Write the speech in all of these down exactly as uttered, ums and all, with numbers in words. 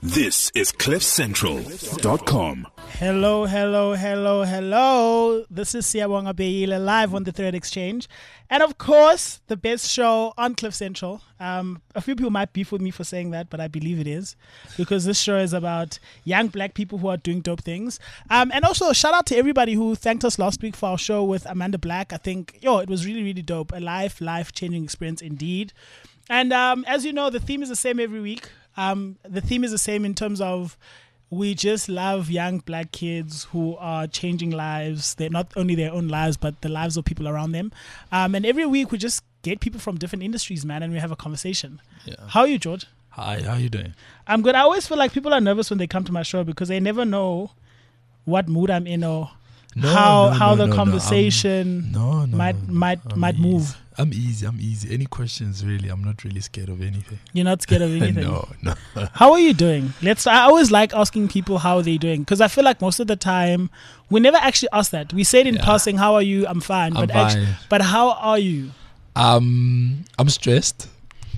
This is cliff central dot com. Hello, hello, hello, hello. This is Siyabonga Beyile live on the Third Exchange. And of course, the best show on Cliff Central. Um, a few people might beef with me for saying that, but I believe it is. Because this show is about young black people who are doing dope things. Um, and also, shout out to everybody who thanked us last week for our show with Amanda Black. I think, yo, it was really, really dope. A life, life-changing experience indeed. And um, as you know, the theme is the same every week. Um, the theme is the same in terms of we just love young black kids who are changing lives. They're not only their own lives, but the lives of people around them. Um, and every week we just get people from different industries, man, and we have a conversation. Yeah. How are you, George? Hi, how are you doing? I'm good. I always feel like people are nervous when they come to my show because they never know what mood I'm in or No, how no, how no, the no, no, conversation No, no, might no, no. might I'm might easy. move. I'm easy. I'm easy. Any questions, really? I'm not really scared of anything. You're not scared of anything. no, no. How are you doing? Let's. I always like asking people how they're doing because I feel like most of the time we never actually ask that. We say it in Yeah. passing, "How are you?" I'm fine, I'm but actually, fine. but how are you? Um, I'm stressed.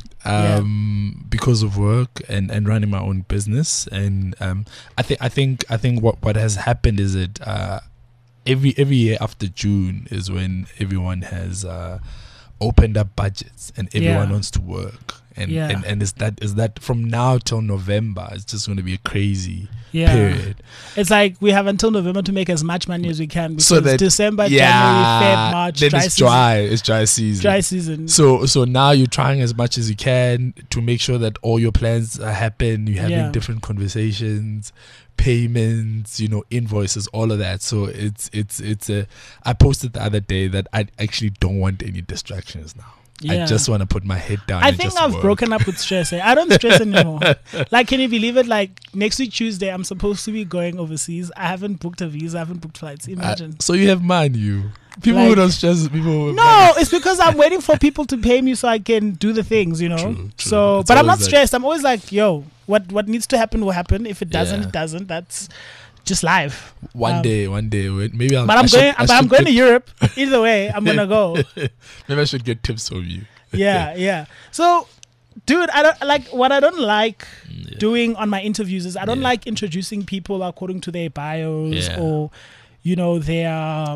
Um, because of work and, and running my own business, and um, I think I think I think what, what has happened is that uh, every every year after June is when everyone has uh, opened up budgets and everyone Yeah. wants to work, and Yeah. and and is that is that from now till November? It's just going to be a crazy Yeah. period. It's like we have until November to make as much money as we can because So that December, yeah, January, Feb, March, then dry it's season. dry. It's dry season. Dry season. So so now you're trying as much as you can to make sure that all your plans uh, happen. You're having Yeah. different conversations, payments, you know, invoices, all of that. So it's it's it's a. I posted the other day that I actually don't want any distractions now. Yeah. I just want to put my head down. I and think just I've work. broken up with stress. Eh? I don't stress anymore. Like, can you believe it? Like, next week Tuesday, I'm supposed to be going overseas. I haven't booked a visa. I haven't booked flights. Uh, Imagine. so you have mine, you people Like- who don't stress. People. With No, it's because I'm waiting for people to pay me so I can do the things, you know. True, true. So, It's but I'm not always like- stressed. I'm always like, yo, what what needs to happen will happen. If it doesn't, Yeah. it doesn't. That's just life. One Um, day, one day, wait, maybe I'll. But I'm I should- going. I But I'm should going to get- Europe. Either way, I'm gonna go. Maybe I should get tips from you. Yeah, yeah. So, dude, I don't like what I don't like Yeah. doing on my interviews is I don't Yeah. like introducing people according to their bios Yeah. or, you know, their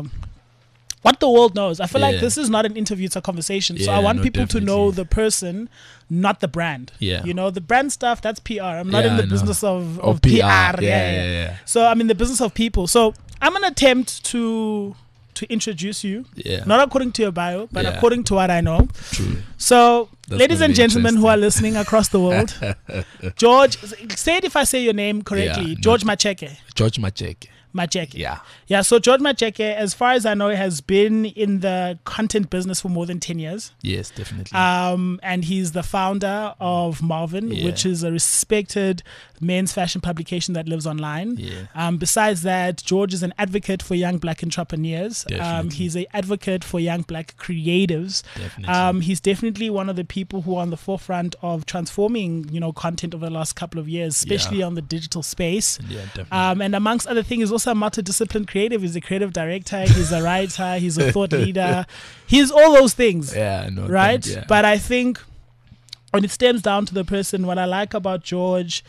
what the world knows. I feel like Yeah. this is not an interview; it's a conversation. so I Yeah, want no, people to know definitely. the person, not the brand. Yeah. You know, the brand stuff that's P R. I'm not Yeah, in the I know. business of, Of of P R. Yeah, Yeah, yeah, yeah. yeah. So I'm in the business of people. So I'm gonna attempt to to introduce you, Yeah. not according to your bio, but Yeah. according to what I know. True. So, That's ladies gonna and be gentlemen who are interesting. listening across the world, George, say it if I say your name correctly. Yeah, George Macheke. George Macheke. Macheke. Yeah. Yeah, so George Macheke, as far as I know, has been in the content business for more than ten years. Yes, definitely. Um, and he's the founder of Marvin, Yeah. which is a respected men's fashion publication that lives online. Yeah. Um, besides that, George is an advocate for young black entrepreneurs. Um, Definitely. he's an advocate for young black creatives. Definitely. Um, he's definitely one of the people who are on the forefront of transforming, you know, content over the last couple of years, especially Yeah. on the digital space. yeah, definitely. Um, and amongst other things, he's also a multidisciplined creative. He's a creative director. He's a writer. He's a thought leader. He's all those things, yeah, no, right? thank- yeah. But I think when it stems down to the person, what I like about George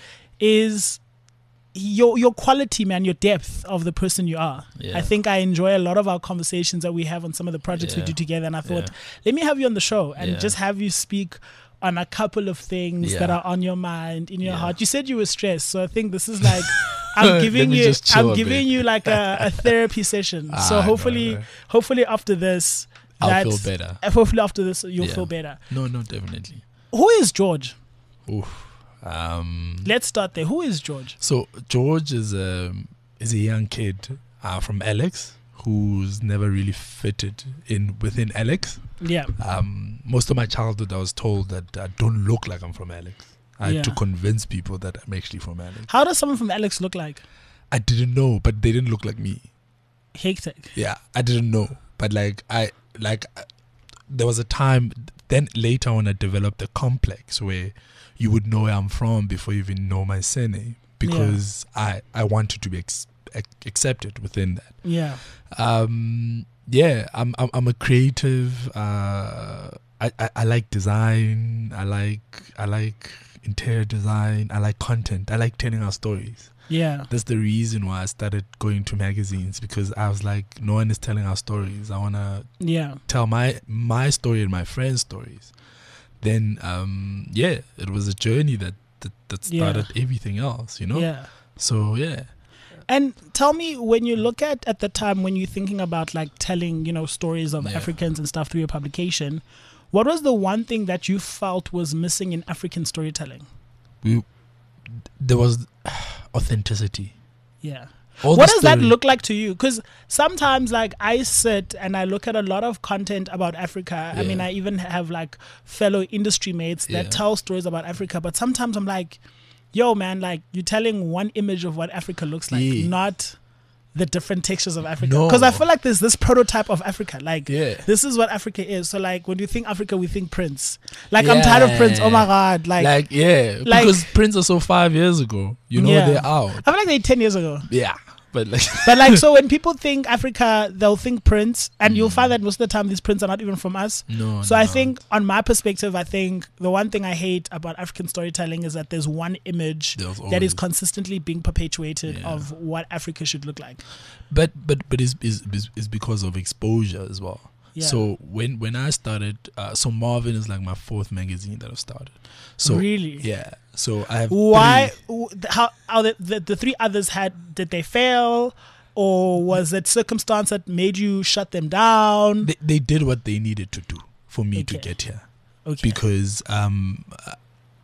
is your your quality, man, your depth of the person you are. Yeah. I think I enjoy a lot of our conversations that we have on some of the projects we Yeah. do together. And I thought, Yeah. let me have you on the show and Yeah. just have you speak on a couple of things Yeah. that are on your mind, in your Yeah. heart. You said you were stressed, so I think this is like I'm Let giving me you just chill I'm a giving bit. you like a, a therapy session. so Ah, no, hopefully no. hopefully after this I'll that's- feel better. uh, Hopefully after this you'll Yeah. feel better. No, no, definitely. Who is George? Oof. Um, Let's start there. Who is George? so George is a is a young kid uh, from Alex who's never really fitted in within Alex. Yeah. Um, most of my childhood, I was told that I don't look like I'm from Alex. I Yeah. had to convince people that I'm actually from Alex. How does someone from Alex look like? I didn't know, but they didn't look like me. Hectic. Yeah, I didn't know, but like I like uh, there was a time. Then later on, I developed a complex where you would know where I'm from before you even know my surname because I I wanted to be ex- ac- accepted within that. Yeah. Um, yeah, I'm I'm, I'm a creative. Uh, I, I I like design. I like I like interior design. I like content. I like telling our stories. Yeah. That's the reason why I started going to magazines, because I was like, no one is telling our stories. I want to Yeah. tell my my story and my friends' stories. Then, um, yeah, it was a journey that that, that started Yeah. everything else, you know? Yeah. So, yeah. And tell me, when you look at at the time when you're thinking about like telling, you know, stories of Yeah. Africans and stuff through your publication, what was the one thing that you felt was missing in African storytelling? We, there was authenticity. Yeah. All What the does that story- look like to you? Because sometimes, like, I sit and I look at a lot of content about Africa. I mean, Yeah. I even have like fellow industry mates that Yeah. tell stories about Africa. But sometimes I'm like, yo, man, like, you're telling one image of what Africa looks like, Yeah. not the different textures of Africa. No. Because I feel like there's this prototype of Africa. Like, Yeah. this is what Africa is. So, like, when you think Africa, we think Prince. Like, I'm tired of Prince. Oh my God. Like, Like, yeah, like- because Prince was so five years ago. You know, Yeah. they're out. I feel like they ten years ago. Yeah, but like, But like, so when people think Africa, they'll think Prince, and you'll find that most of the time these Prince are not even from us. no. So no. I think, on my perspective, I think the one thing I hate about African storytelling is that there's one image There's that is always- consistently being perpetuated Yeah. of what Africa should look like. But but but it's, it's, it's- it's because of exposure as well. Yeah. So when when I started, uh, so Marvin is like my fourth magazine that I've started. So Really? yeah. So I have Why? three. w- How? How the, the the three others had? Did they fail, or was it circumstance that made you shut them down? They, they did what they needed to do for me to Okay. get here. Okay. Because um, uh,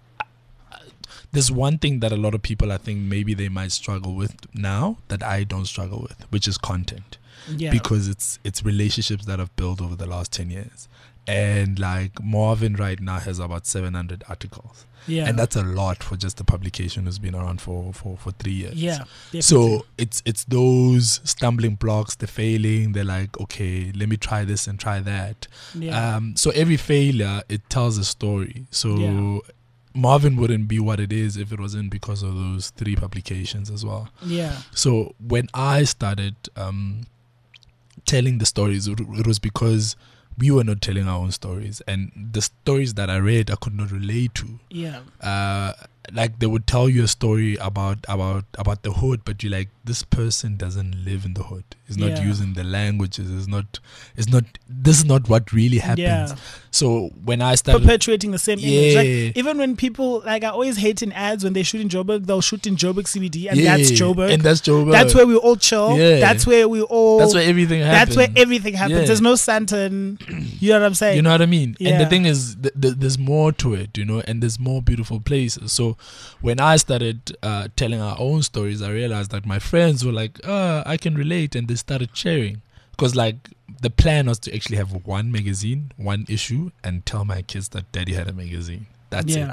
there's one thing that a lot of people, I think maybe they might struggle with now that I don't struggle with, which is content. yeah. Because it's it's relationships that I've built over the last ten years. And like Marvin right now has about seven hundred articles. yeah. And that's a lot for just a publication who's been around for, for, for three years. yeah. Definitely. So it's it's those stumbling blocks, they're failing, they're like, okay, let me try this and try that. yeah. Um, so every failure, it tells a story. So Yeah. Marvin wouldn't be what it is if it wasn't because of those three publications as well. yeah. So when I started um, telling the stories, it, it was because we were not telling our own stories. And the stories that I read, I could not relate to. Yeah. Uh, like they would tell you a story about about about the hood, but you're like, this person doesn't live in the hood. He's not Yeah. using the languages. It's not. It's not. This is not what really happens. Yeah. So when I started, Perpetuating the same image. Yeah. Like, even when people, like, I always hate in ads when they shoot in Joburg, they'll shoot in Joburg C B D, and yeah, that's Joburg. and that's Joburg. That's where we all chill. Yeah. That's where we all. That's where everything That's happens. where everything happens. Yeah. There's no Santon. You know what I'm saying? You know what I mean? And Yeah. the thing is, th- th- there's more to it, you know, and there's more beautiful places. So when I started uh, telling our own stories, I realized that my friends were like, oh, I can relate. And they started sharing. Because, like, the plan was to actually have one magazine, one issue, and tell my kids that daddy had a magazine. That's Yeah. it.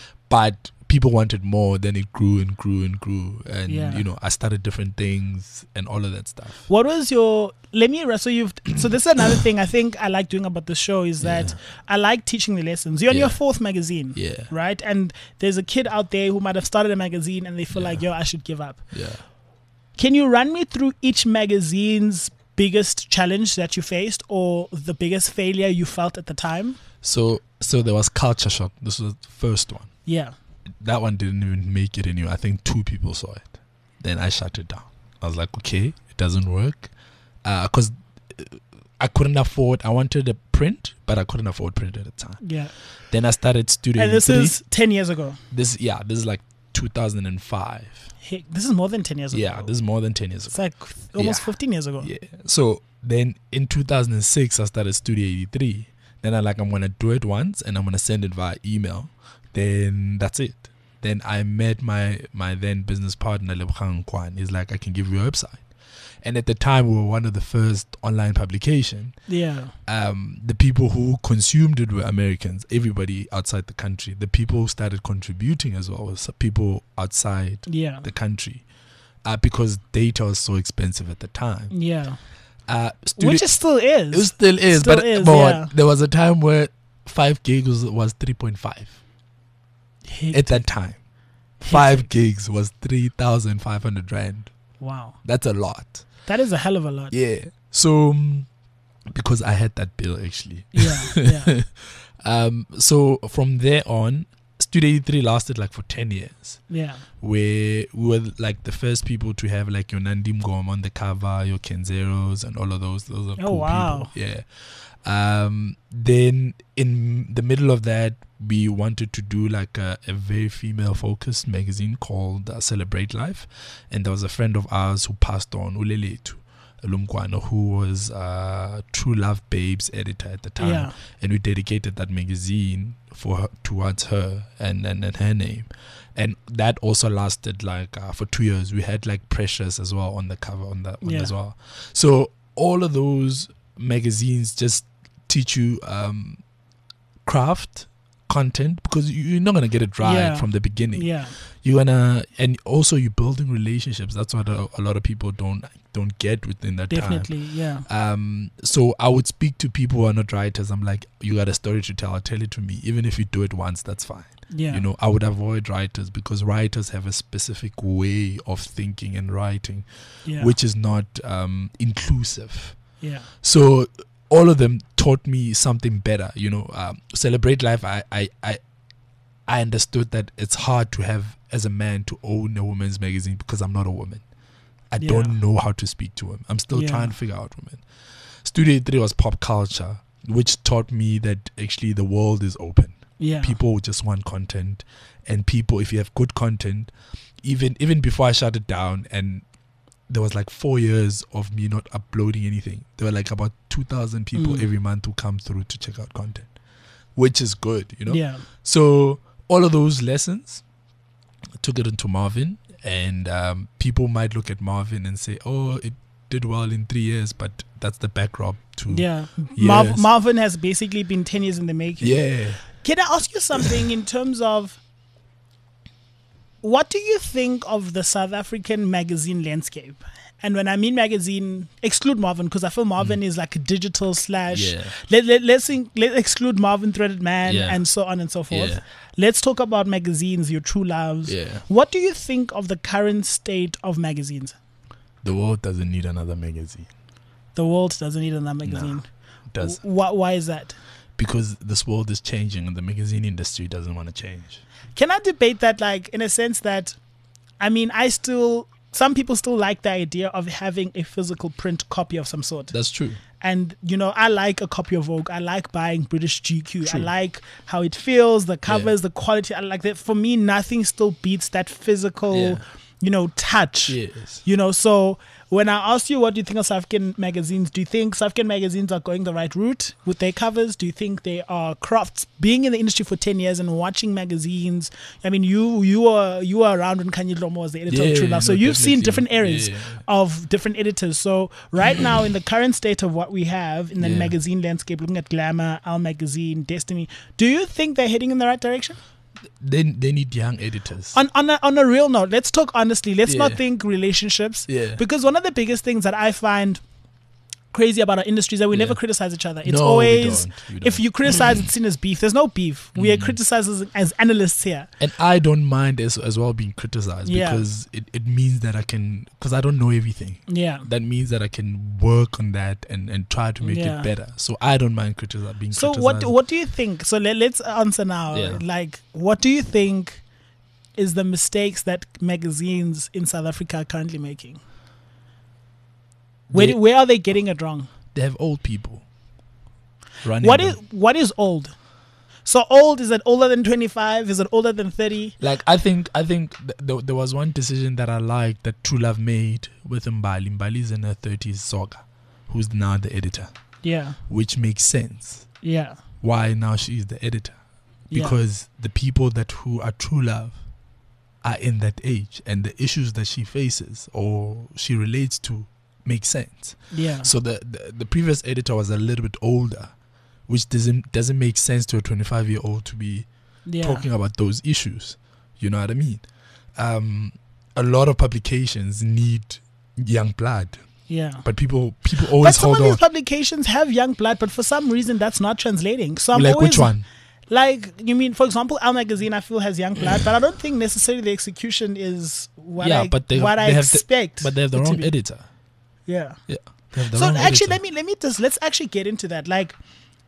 But people wanted more. Then it grew and grew and grew. And, Yeah. you know, I started different things and all of that stuff. What was your? Let me. So you've. So this is another thing I think I like doing about the show is that Yeah. I like teaching the lessons. You're on Yeah. your fourth magazine. Yeah. Right, and there's a kid out there who might have started a magazine and they feel Yeah. like, yo, I should give up. Yeah. Can you run me through each magazine's biggest challenge that you faced or the biggest failure you felt at the time? So, so there was Culture Shock. This was the first one. Yeah. That one didn't even make it anywhere. I think two people saw it. Then I shut it down. I was like, okay, it doesn't work. Because uh, I couldn't afford, I wanted a print, but I couldn't afford print at the time. Yeah. Then I started Studio And this eighty-three. is ten years ago. This, yeah, this is like two thousand five. Heck, this is more than ten years ago. Yeah, this is more than ten years It's ago. like almost Yeah. fifteen years ago. Yeah. So then in two thousand six, I started Studio eighty-three. Then I like, I'm going to do it once and I'm going to send it via email. Then that's it. Then I met my, my then business partner, Lebogang Kwan. He's like, I can give you a website. And at the time, we were one of the first online publication. Yeah. Um, the people who consumed it were Americans, everybody outside the country. The people who started contributing as well was people outside Yeah. the country. Uh, because data was so expensive at the time. Yeah. Uh, studio- Which it still is. it still is, Still but, is, but yeah. there was a time where five gigs was, was three point five. At that time, five gigs was three thousand five hundred rand. Wow. That's a lot. That is a hell of a lot. Yeah. So, um, because I had that bill actually. Yeah. Yeah. um. So from there on, Studio eighty-three lasted like for ten years. Yeah. Where we were like the first people to have like your Nandi Mngoma on the cover, your Kenzeros and all of those. Those are Oh, cool wow. people. Yeah. Um, then in the middle of that, we wanted to do like a, a very female focused magazine called uh, Celebrate Life. And there was a friend of ours who passed on, Uleletu Lumkwano, who was uh, True Love Babes editor at the time. Yeah. And we dedicated that magazine for her, towards her and, and, and her name. And that also lasted like uh, for two years. We had like Precious as well on the cover on that one Yeah. as well. So all of those magazines just teach you um, craft, content, because you- you're not gonna get it right Yeah. from the beginning. Yeah. You're gonna, and also you're building relationships. That's what a, a lot of people don't don't get within that time. Definitely. Yeah. Um, so I would speak to people who are not writers. I'm like, you got a story to tell, tell it to me. Even if you do it once, that's fine. Yeah. You know, I would avoid writers because writers have a specific way of thinking and writing, Yeah. which is not um, inclusive. Yeah. So all of them taught me something better. You know, um, Celebrate Life. I, I, I, I understood that it's hard to have as a man to own a woman's magazine because I'm not a woman. I Yeah. don't know how to speak to women. I'm still Yeah. trying to figure out women. Studio three was pop culture, which taught me that actually the world is open. Yeah. People just want content, and people, if you have good content, even even before I shut it down, and there was like four years of me not uploading anything. There were like about two thousand people Mm. every month who come through to check out content, which is good, you know. Yeah. So all of those lessons, I took it into Marvin, and um, people might look at Marvin and say, "Oh, it did well in three years," but that's the backdrop to Yeah. Marv- Yes. Marvin has basically been ten years in the making. yeah. Can I ask you something in terms of what do you think of the South African magazine landscape? And when I mean magazine, exclude Marvin, because I feel Marvin is like a digital slash. Yeah. Let, let, let's, in, let exclude Marvin Threaded Man Yeah. and so on and so forth. Yeah. Let's talk about magazines, your true loves. Yeah. What do you think of the current state of magazines? The world doesn't need another magazine. The world doesn't need another magazine. It does. Wh- why is that? Because this world is changing and the magazine industry doesn't want to change. Can I debate that, like, in a sense that, I mean, I still, some people still like the idea of having a physical print copy of some sort. That's true. And, you know, I like a copy of Vogue. I like buying British G Q. True. I like how it feels, the covers, the quality. I like that. For me, nothing still beats that physical, Yeah. you know, touch. Yes. You know, so when I asked you what do you think of South African magazines, do you think South African magazines are going the right route with their covers? Do you think they are crafts? Being in the industry for ten years and watching magazines, I mean, you you were you were around when Kanye Dlomo was the editor Yeah, of True Love, so no, you've seen definitely. different eras Yeah. of different editors. So right now, in the current state of what we have in the Yeah. magazine landscape, looking at Glamour, Our Magazine, Destiny, do you think they're heading in the right direction? They, they need young editors. On on a, on a real note, let's talk honestly. Let's not Yeah. think relationships. Yeah. Because one of the biggest things that I find crazy about our industry is that we Yeah. never criticize each other. It's No, we always, don't. We if don't. you criticize, it's seen as beef. There's no beef. We Mm. are criticized as, as analysts here. And I don't mind as, as well being criticized Yeah. because it, it means that I can, because I don't know everything. Yeah. That means that I can work on that and, and try to make Yeah. it better. So I don't mind critici- being So criticized. what what do you think? So let, let's answer now. Yeah. Like, what do you think is the mistakes that magazines in South Africa are currently making? Where They- do- where are they getting it wrong? They have old people running. What them. is what is old? So old, is it older than twenty-five? Is it older than thirty? Like I think I think th- th- there was one decision that I liked that True Love made with Mbali. Mbali's in her thirties, Soga, who's now the editor, Yeah. which makes sense. Yeah. Why now she's the editor? Yeah. Because the people that who are True Love are in that age, and the issues that she faces or she relates to make sense. Yeah. So the, the the previous editor was a little bit older, which doesn't doesn't make sense to a twenty-five year old to be yeah. talking about those issues. You know what I mean? Um, a lot of publications need young blood, Yeah. but people people always But some hold of on. these publications have young blood, but for some reason that's not translating. So I'm Like always, which one? Like, you mean, for example, Our Magazine, I feel has young blood, but I don't think necessarily the execution is what Yeah, I, but they- what I they have the- expect. But they have the it to wrong be. editor. Yeah. Yeah. They have the So wrong actually, editor. let me let me just let's actually get into that. Like,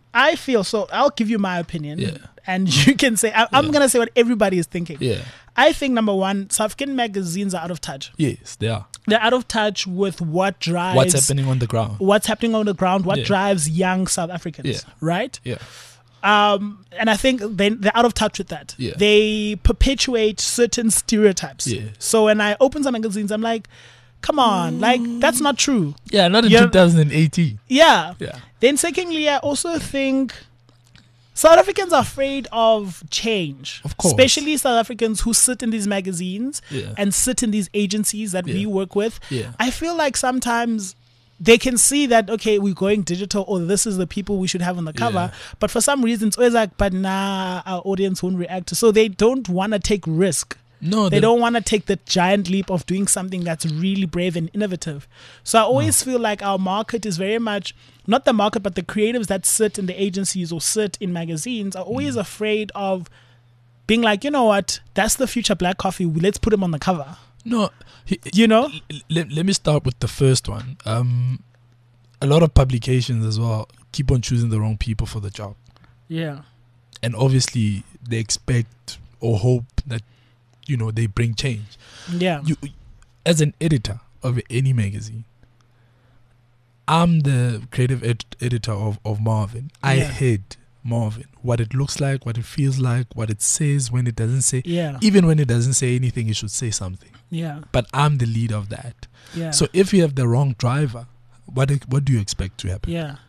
I feel so. I'll give you my opinion, Yeah. and you can say. I, I'm Yeah. gonna say what everybody is thinking. Yeah. I think number one, South African magazines are out of touch. Yes, they are. They're out of touch with what drives What's happening on the ground? what's happening on the ground, what Yeah. drives young South Africans, Yeah. right? Yeah. Um, and I think they, they're out of touch with that. Yeah. They perpetuate certain stereotypes. Yeah. So when I open some magazines, I'm like, come on, like, that's not true. Yeah, not in Yeah. twenty eighteen. Yeah. Yeah. Then secondly, I also think South Africans are afraid of change. Of course. Especially South Africans who sit in these magazines Yeah. and sit in these agencies that we Yeah. work with. Yeah. I feel like sometimes they can see that, okay, we're going digital, or this is the people we should have on the cover. Yeah. But for some reason, it's always like, but nah, our audience won't react. So they don't want to take risk. No, They don't want to take the giant leap of doing something that's really brave and innovative. So I always feel like our market is very much, not the market, but the creatives that sit in the agencies or sit in magazines are always Mm. afraid of being like, you know what, that's the future Black Coffee. Let's put him on the cover. No, he, You know? l- let, let me start with the first one. Um, a lot of publications as well keep on choosing the wrong people for the job. Yeah. And obviously they expect or hope that, you know, they bring change. Yeah. You, as an editor of any magazine, I'm the creative ed- editor of, of Marvin. I Yeah. head Marvin. What it looks like, what it feels like, what it says when it doesn't say. Yeah. Even when it doesn't say anything, it should say something. Yeah. But I'm the lead of that. Yeah. So if you have the wrong driver, what what do you expect to happen? yeah.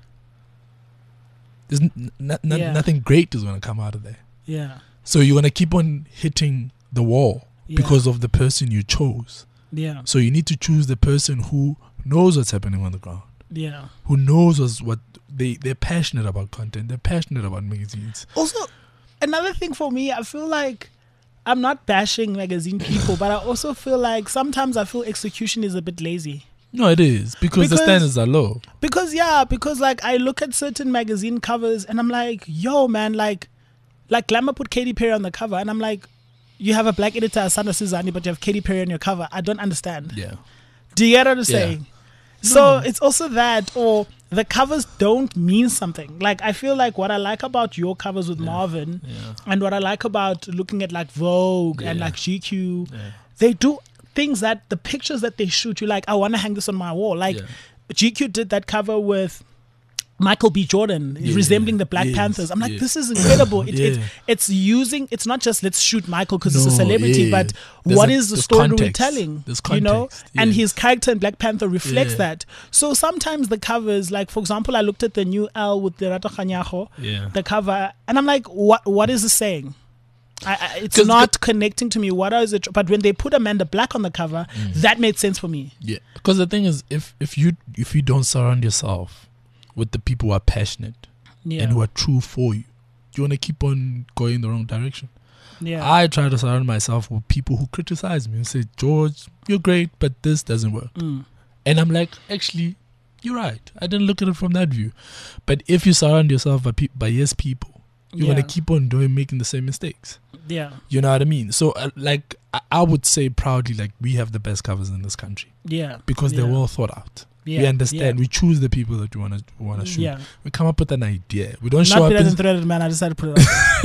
There's n- n- n- Yeah. nothing great is going to come out of there. Yeah. So you're going to keep on hitting the wall Yeah. because of the person you chose. Yeah. So you need to choose the person who knows what's happening on the ground, Yeah. who knows what's, what they they're passionate about content, they're passionate about magazines. Also, another thing for me, I feel like I'm not bashing magazine people, but I also feel like sometimes I feel execution is a bit lazy. No, it is because, the Because- standards are low. Because yeah, because like I look at certain magazine covers and I'm like, yo man, like like Glamour put Katy Perry on the cover and I'm like, you have a black editor, Asanda Suzani, but you have Katy Perry on your cover. I don't understand. Yeah. Do you get what I'm saying? So No. it's also that, or the covers don't mean something. Like I feel like what I like about your covers with Marvin, Yeah. and what I like about looking at like Vogue and Yeah. like G Q, Yeah. they do things that the pictures that they shoot, you're like, I want to hang this on my wall. Like Yeah. G Q did that cover with Michael B. Jordan, Yeah. resembling the Black Yes. Panthers. I'm like, Yeah. this is incredible. It, it's, Yeah. it's using, it's not just let's shoot Michael because he's a No, celebrity, yeah. but There's what a- is the there's story we're context. telling? There's You know, context, and yeah. his character in Black Panther reflects Yeah. that. So sometimes the covers, like for example, I looked at the new L with the Rato Khanyago, Yeah. the cover, and I'm like, what? What is it saying? I, I, it's 'Cause not connecting to me. What is it? But when they put Amanda Black on the cover, Mm. that made sense for me. Yeah. Because the thing is, if if you if you don't surround yourself with the people who are passionate Yeah, and who are true for you, you want to keep on going in the wrong direction. yeah, I try to surround myself with people who criticize me and say, George, you're great, but this doesn't work. Mm. And I'm like, actually, you're right. I didn't look at it from that view. But if you surround yourself by, pe- by yes people, you're yeah, going to keep on doing, making the same mistakes. yeah, You know what I mean? So, uh, like, I, I would say proudly, like, we have the best covers in this country yeah, because they're yeah. well thought out. Yeah, We understand. yeah. We choose the people that we want to want to shoot. Yeah. We come up with an idea. We don't show Not up. better In, than threaded, man. I decided to put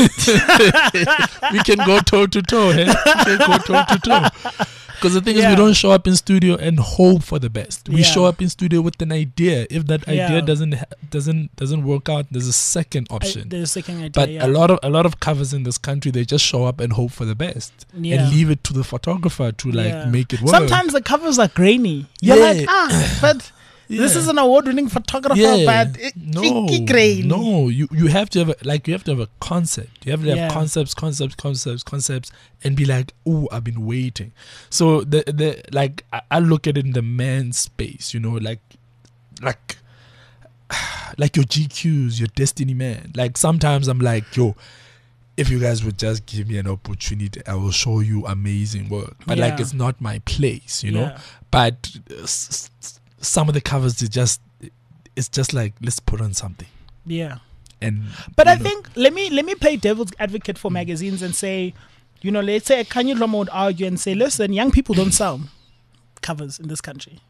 it on. we can go toe to toe. Hey? We can go toe to toe. Because the thing is, Yeah. we don't show up in studio and hope for the best. We Yeah. show up in studio with an idea. If that idea Yeah. doesn't ha- doesn't doesn't work out, there's a second I, option. there's a second idea. But yeah. a lot of a lot of covers in this country, they just show up and hope for the best Yeah. and leave it to the photographer to like Yeah. make it work. Sometimes the covers are grainy. You're Yeah. like, ah, but this Yeah. is an award-winning photographer, Yeah. but it, no, icky grainy. no, you you have to have a, like you have to have a concept. You have to have Yeah. concepts, concepts, concepts, concepts, and be like, oh, I've been waiting. So the the like I, I look at it in the man space, you know, like like like your G Qs, your Destiny Man. Like sometimes I'm like, yo, if you guys would just give me an opportunity, I will show you amazing work. But like Yeah. it's not my place, you know. Yeah. But uh, s- s- some of the covers, they just it's just like let's put on something. Yeah. And But you I know, think let me let me play devil's advocate for magazines and say, you know, let's say Kanye Rama would argue and say, listen, young people don't sell covers in this country.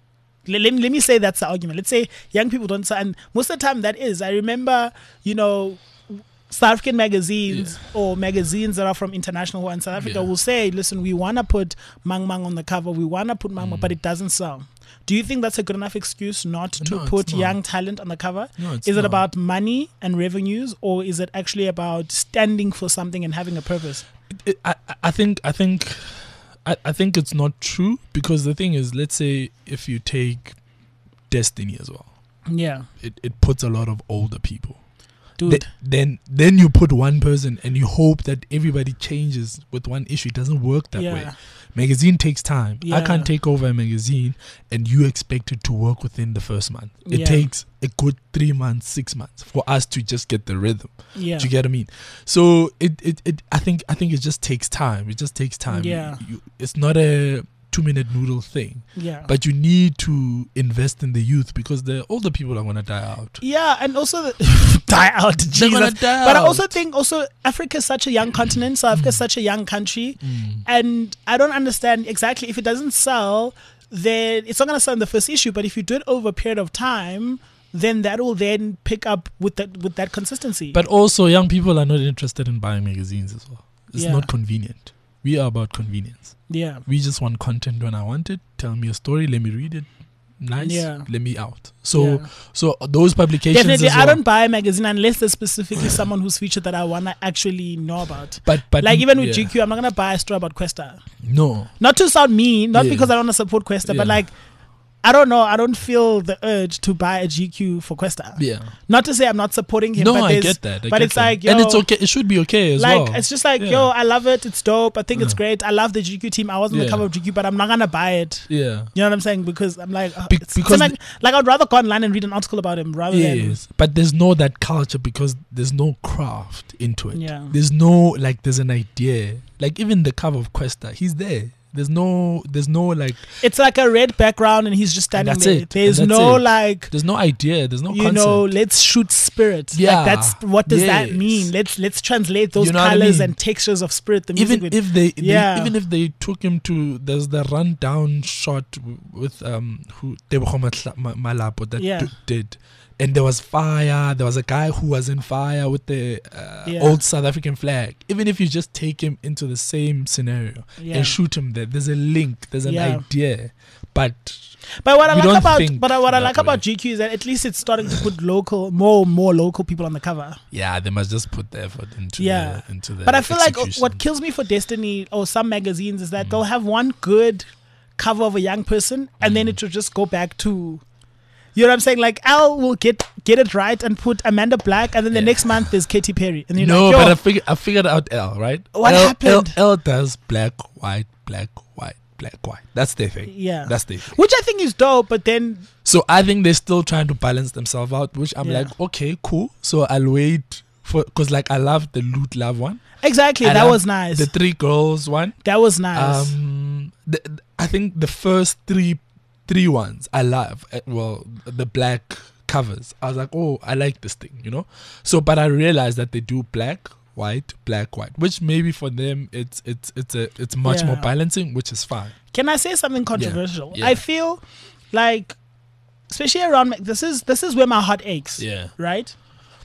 let, let, me, let me say that's the argument. Let's say young people don't, and most of the time that is. I remember, you know, South African magazines yeah. or magazines that are from international and South Africa yeah. will say, listen, we want to put Mang Mang on the cover, we want to put Mang Mang, mm. but it doesn't sell. Do you think that's a good enough excuse not to no, put not. young talent on the cover? No, it's is it not. about money and revenues, or is it actually about standing for something and having a purpose? It, it, I, I think I think I, I think it's not true, because the thing is, let's say if you take Destiny as well, yeah, it, it puts a lot of older people. Dude. Th- then then you put one person and you hope that everybody changes with one issue. It doesn't work that yeah. way. Magazine takes time. Yeah. I can't take over a magazine and you expect it to work within the first month. It Yeah. takes a good three months, six months for us to just get the rhythm. Yeah. Do you get what I mean? So it, it, it I think I think it just takes time. It just takes time. Yeah. You, it's not a two minute noodle thing. Yeah. But you need to invest in the youth, because the older people are gonna die out. Yeah, and also the die out. They're gonna Jesus. die But I out. also think also Africa is such a young continent. South Africa is such a young country, Mm. and I don't understand exactly if it doesn't sell, then it's not gonna sell in the first issue. But if you do it over a period of time, then that will then pick up with that with that consistency. But also, young people are not interested in buying magazines as well. It's Yeah. not convenient. We are about convenience. yeah, We just want content when I want it. Tell me a story. Let me read it. Nice. Yeah. Let me out. So, Yeah. so those publications. definitely. as I well. don't buy a magazine unless there's specifically someone who's featured that I wanna actually know about. But but Like even with yeah. G Q, I'm not gonna buy a story about Questa. No. Not to sound mean, not Yeah. because I don't want to support Questa, but Yeah. like, I don't know, I don't feel the urge to buy a G Q for Questa. Yeah. Not to say I'm not supporting him, No, but I there's- get that. I but get it's that. like, yo, and it's okay. It should be okay as like, well. it's just like, Yeah. yo, I love it. It's dope. I think it's Yeah. great. I love the G Q team. I was on the Yeah. cover of G Q, but I'm not gonna buy it. Yeah. You know what I'm saying? Because I'm like, uh, Be- it's, because it's like, like I'd rather go online and read an article about him rather than. Yes, but there's no that culture, because there's no craft into it. Yeah. There's no like there's an idea. Like even the cover of Questa, he's there. There's no there's no like It's like a red background and he's just standing that's there. it. There's And that's no it. like, there's no idea. There's no you concept. know, let's shoot spirit. Yeah. Like that's what does that Yes. mean? Let's let's translate those You know what I colors mean? and textures of spirit. The music even with, if they, they Yeah. even if they took him to there's the rundown shot w- with um who Tebogo Matla- Ma- Malapo that Yeah. d- did, and there was fire. There was a guy who was in fire with the uh, Yeah. old South African flag. Even if you just take him into the same scenario Yeah. and shoot him there, there's a link. There's an Yeah. idea, but But what I we like don't about think but what I that like about way. G Q is that at least it's starting to put local more more local people on the cover. yeah, they must just put the effort into Yeah. the, into the. But I feel like execution. what kills me for Destiny or some magazines is Mm. that they'll have one good cover of a young person and Mm. then it will just go back to, you know what I'm saying? Like Al will get get it right and put Amanda Black, and then the Yeah. next month there's Katy Perry, and you're no, like, yo, but I figured I figured out L right. What L, happened? L, L does black, white, black, white, black, white. That's their thing. yeah, That's their thing. which I think is dope. But then So I think they're still trying to balance themselves out, which I'm Yeah. like, okay, cool. So I'll wait for because like I love the Loot Love one. exactly I that love was nice. The three girls one. that was nice. Um, the, I think the first three three ones I love. Uh, Well, the black covers. I was like, oh, I like this thing, you know. So, but I realized that they do black, white, black, white, which maybe for them it's it's it's a it's much Yeah. more balancing, which is fine. Can I say something controversial? Yeah. I feel like, especially around ma- this is this is where my heart aches. Yeah. Right.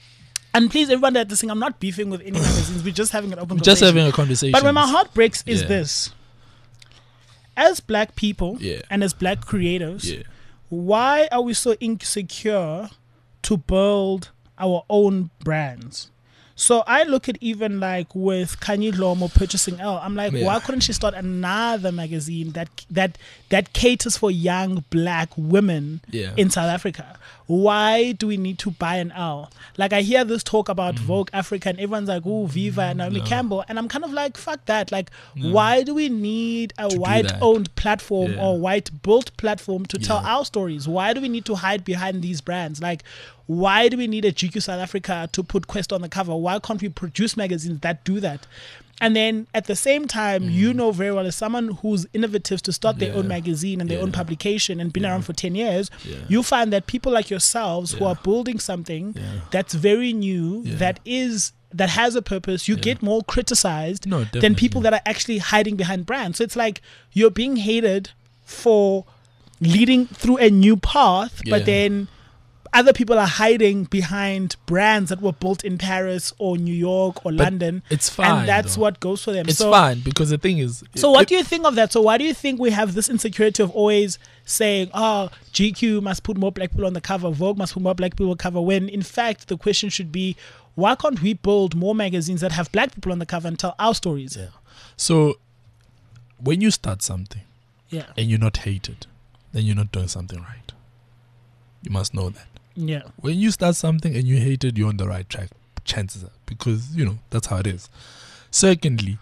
And please, everyone that's listening, I'm not beefing with any magazines. We're just having an open Just conversation. having a conversation. But where my heart breaks is Yeah. this: as black people Yeah. and as black creatives, Yeah. why are we so insecure to build our own brands? So I look at even like with Kanye Lomo purchasing L, I'm like, Yeah. why couldn't she start another magazine that that that caters for young black women Yeah. in South Africa? Why do we need to buy an L? Like I hear this talk about Vogue Africa and everyone's like, oh, Viva and Naomi No. Campbell, and I'm kind of like, fuck that. Like, why do we need a To do white-owned platform Yeah. or white-built platform to tell Yeah. our stories? Why do we need to hide behind these brands? Like, why do we need a G Q South Africa to put Quest on the cover? Why can't we produce magazines that do that? And then at the same time, you know very well, as someone who's innovative to start their Yeah. own magazine and their Yeah. own publication and been Yeah. around for ten years, Yeah. you find that people like yourselves who Yeah. are building something Yeah. that's very new, Yeah. that is that has a purpose, you Yeah. get more criticized No, than definitely. people that are actually hiding behind brands. So it's like you're being hated for leading through a new path, Yeah. but then other people are hiding behind brands that were built in Paris or New York or But London. it's fine, And that's though. what goes for them. It's so, fine because the thing is. So it- what it- do you think of that? So why do you think we have this insecurity of always saying, oh, G Q must put more black people on the cover, Vogue must put more black people on the cover, when in fact the question should be, why can't we build more magazines that have black people on the cover and tell our stories? Yeah. So when you start something Yeah. and you're not hated, then you're not doing something right. You must know that. Yeah. When you start something and you hate it, you're on the right track. Chances are, because you know that's how it is. Secondly,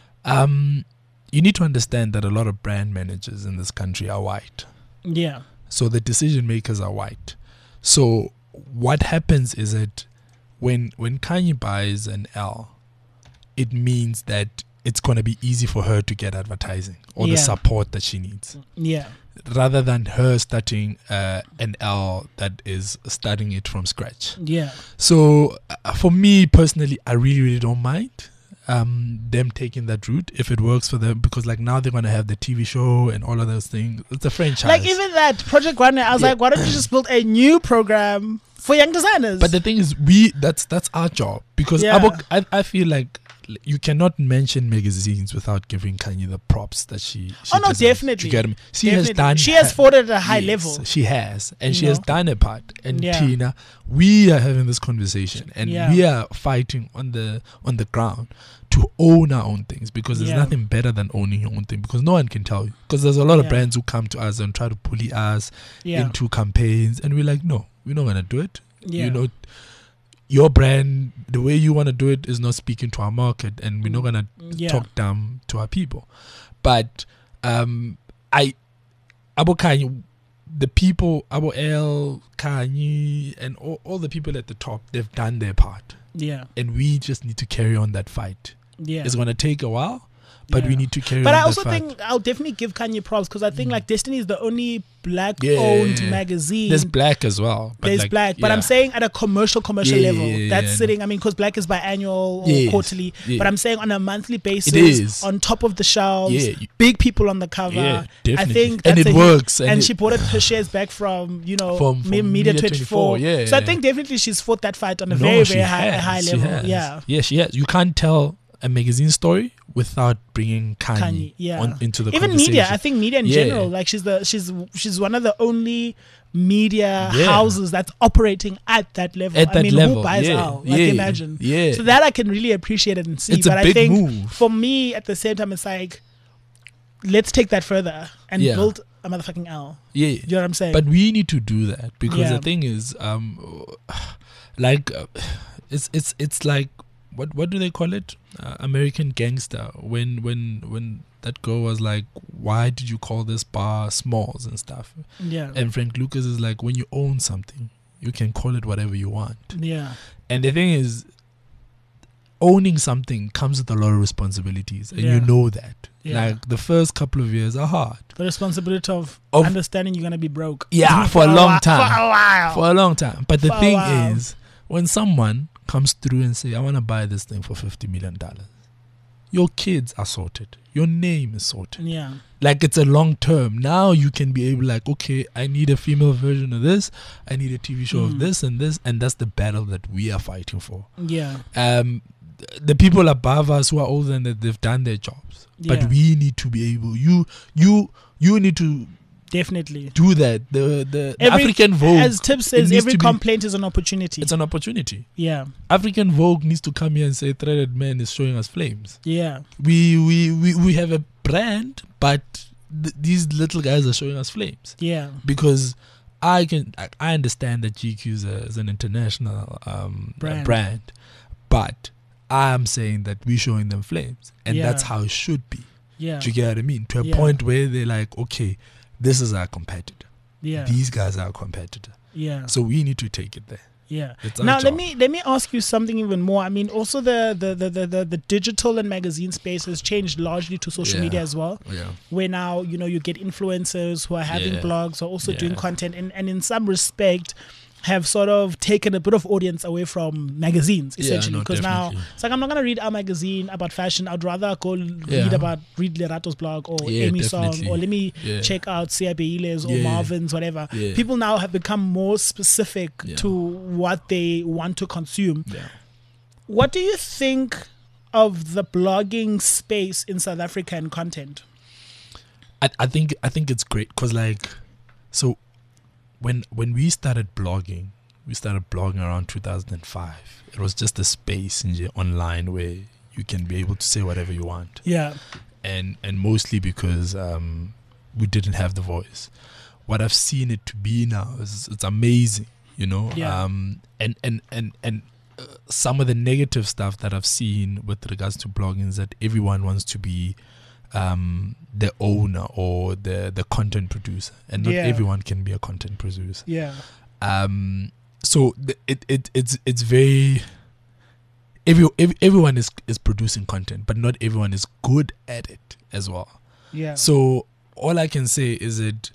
um, you need to understand that a lot of brand managers in this country are white. Yeah. So the decision makers are white. So what happens is that when when Kanye buys an L, it means that it's gonna be easy for her to get advertising or Yeah. the support that she needs, Yeah. rather than her starting uh, an L that is starting it from scratch. Yeah. So uh, for me personally, I really really don't mind um, them taking that route if it works for them, because like now they're gonna have the T V show and all of those things. It's a franchise. Like even that Project Runner, I was Yeah. like, why don't you just build a new program for young designers? But the thing is, we that's that's our job, because Yeah. Abo- I I feel like you cannot mention magazines without giving Kanye the props that she. she Oh, no, deserves. definitely. You get me? She Definitely. has done. She has her- fought at a high Yes, level. She has, and You she has know? done a part. And Yeah. Tina, we are having this conversation, and Yeah. we are fighting on the on the ground to own our own things, because there's Yeah. nothing better than owning your own thing, because no one can tell you. Because there's a lot of Yeah. brands who come to us and try to bully us Yeah. into campaigns, and we're like, no, we're not gonna do it. Yeah. You know, your brand, the way you want to do it is not speaking to our market, and we're not gonna Yeah. talk down to our people. But um, I, Abo Kanye, the people, Abo L, Kanye, and all, all the people at the top, they've done their part, Yeah. and we just need to carry on that fight. Yeah. It's gonna take a while, but we Yeah. need to carry But on I also that fight. think I'll definitely give Kanye props, because I think like Destiny is the only black Yeah. owned magazine. There's black as well. But There's like, black, but yeah. I'm saying at a commercial commercial Yeah, level, yeah, yeah, that's yeah. sitting. I mean, because black is biannual or Yes, quarterly, yeah. but I'm saying on a monthly basis, is. on top of the shelves, Yeah, you- big people on the cover. Yeah, I definitely. think And that's it a huge- works, And, and it- she bought it, her shares back from you know From- from Me- Media Media twenty-four. twenty-four, yeah, so I yeah. think definitely she's fought that fight on a No, very she very high, has, high she level. has. Yeah. Yeah, she has. You can't tell a magazine story without bringing Kanye, Kanye, yeah. on, into the Even conversation. media, I think media in Yeah. general, like she's the she's she's one of the only media Yeah. houses that's operating at that level. At I that mean, level, who buys yeah, out? Like yeah, imagine. yeah. So that I can really appreciate it and see. It's a but I big think move. for me, at the same time, it's like let's take that further and Yeah. build a motherfucking L. Yeah, You know what I'm saying? but we need to do that, because Yeah. the thing is, um, like, uh, it's it's it's like what what do they call it? Uh, American Gangster. When when when that girl was like, "Why did you call this bar Smalls and stuff?" yeah, And Frank Lucas is like, when you own something, you can call it whatever you want. yeah, And the thing is, owning something comes with a lot of responsibilities, and Yeah. you know that. Yeah. Like the first couple of years are hard. the responsibility of, Of- understanding you're gonna be broke. Yeah, for a long while- time. For a while. For a long time. But the For a thing while. is, when someone comes through and say, "I want to buy this thing for fifty million dollars," your kids are sorted. Your name is sorted. yeah, Like it's a long term. Now you can be able, like, okay, I need a female version of this. I need a T V show Mm. of this and this, and that's the battle that we are fighting for. yeah, Um, th- the people above us who are older than that, they've done their jobs, Yeah. but we need to be able. You, you, you need to definitely. do that. The the, the Every- African Vogue, As Tip it says, needs every to be- complaint is an opportunity. it's an opportunity. yeah, African Vogue needs to come here and say, "Threaded Man is showing us flames." yeah, We we we, we have a brand, but th- these little guys are showing us flames. yeah, Because I can I, I understand that G Q is, a, is an international um, Brand. brand. brand, but I'm saying that we're showing them flames, and Yeah. that's how it should be. yeah, Do you get what I mean? To a Yeah. point where they're like, okay, this is our competitor. yeah, These guys are our competitor. yeah. So we need to take it there. Yeah. It's our Now let job. me let me ask you something even more. I mean, also the the, the, the, the the digital and magazine space has changed largely to social Yeah. media as well. Yeah. Where now, you know, you get influencers who are having Yeah. blogs or also doing Yeah. content, and, and in some respect, have sort of taken a bit of audience away from magazines, Yeah, essentially. no, Because now definitely. it's like, I'm not gonna read our magazine about fashion. I'd rather go read Yeah. about read Lerato's blog or Yeah, Amy Song, definitely. or let me Yeah. check out Sia Beile's or Yeah. Marvin's, whatever. Yeah. People now have become more specific Yeah. to what they want to consume. Yeah. What do you think of the blogging space in South Africa and content? I, I think I think it's great because like so when when we started blogging we started blogging around two thousand five. It was just a space in the online where you can be able to say whatever you want, Yeah. and and mostly because um, we didn't have the voice. What I've seen it to be now is it's amazing, you know. Yeah. Um, and and and and uh, some of the negative stuff that I've seen with regards to blogging is that everyone wants to be um, the owner or the the content producer, and not Yeah. everyone can be a content producer. Yeah. Um, so the, it it it's it's very every, every everyone is is producing content, but not everyone is good at it as well. Yeah. So all I can say is it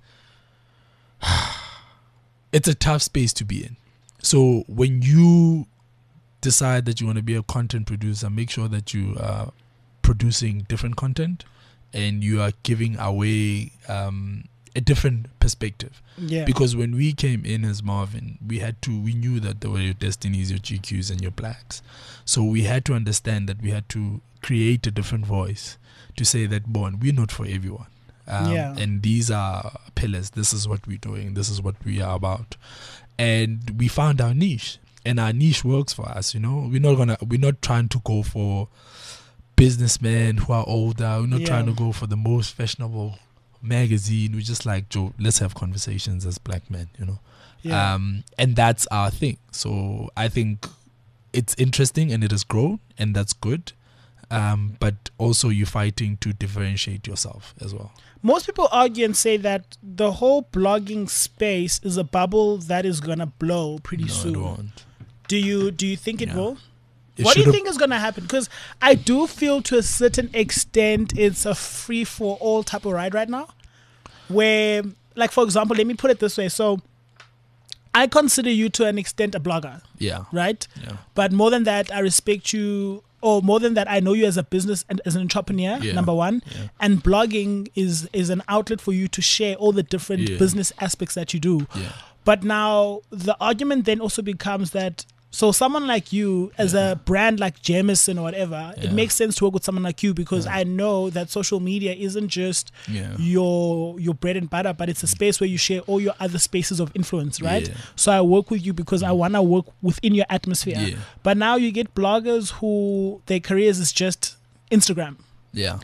it's a tough space to be in. So when you decide that you want to be a content producer, make sure that you are producing different content and you are giving away um, a different perspective. Yeah. Because when we came in as Marvin, we had to, we knew that there were your Destinies, your G Qs, and your Blacks. So we had to understand that we had to create a different voice to say that, born, we're not for everyone. Um, Yeah. And these are pillars. This is what we're doing. This is what we are about. And we found our niche, and our niche works for us. You know, we're not gonna, we're not trying to go for businessmen who are older. We're not Yeah. trying to go for the most fashionable magazine. We just like, Joe, let's have conversations as black men, you know. Yeah. Um, and that's our thing. So I think it's interesting and it has grown, and that's good. Um, but also you're fighting to differentiate yourself as well. Most people argue and say that the whole blogging space is a bubble that is gonna blow pretty No, soon. it won't. Do you do you think it Yeah. will? It What do you should've- think is gonna happen? Because I do feel to a certain extent it's a free for all type of ride right now. Where, like for example, let me put it this way. So I consider you to an extent a blogger, Yeah. right? Yeah. But more than that, I respect you, or more than that, I know you as a business and as an entrepreneur, Yeah. number one. Yeah. And blogging is is an outlet for you to share all the different Yeah. business aspects that you do. Yeah. But now the argument then also becomes that, so someone like you, as a brand like Jameson or whatever, it Yeah. makes sense to work with someone like you because I know that social media isn't just Yeah. your your bread and butter, but it's a space where you share all your other spaces of influence, right? Yeah. So I work with you because I want to work within your atmosphere. Yeah. But now you get bloggers who their careers is just Instagram. Yeah.